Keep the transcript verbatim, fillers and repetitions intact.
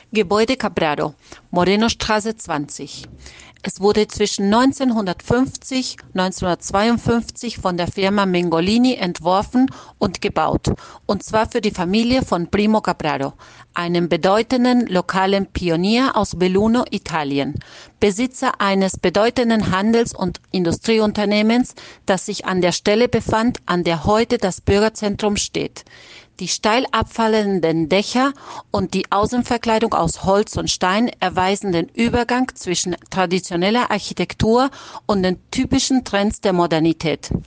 Gebäude Cabrero, Morenostraße zwanzig. Es wurde zwischen neunzehnhundertfünfzig und neunzehnhundertzweiundfünfzig von der Firma Mengolini entworfen und gebaut, und zwar für die Familie von Primo Cabrero, einem bedeutenden lokalen Pionier aus Belluno, Italien, Besitzer eines bedeutenden Handels- und Industrieunternehmens, das sich an der Stelle befand, an der heute das Bürgerzentrum steht. Die steil abfallenden Dächer und die Außenverkleidung aus Holz und Stein erweisen den Übergang zwischen traditioneller Architektur und den typischen Trends der Modernität.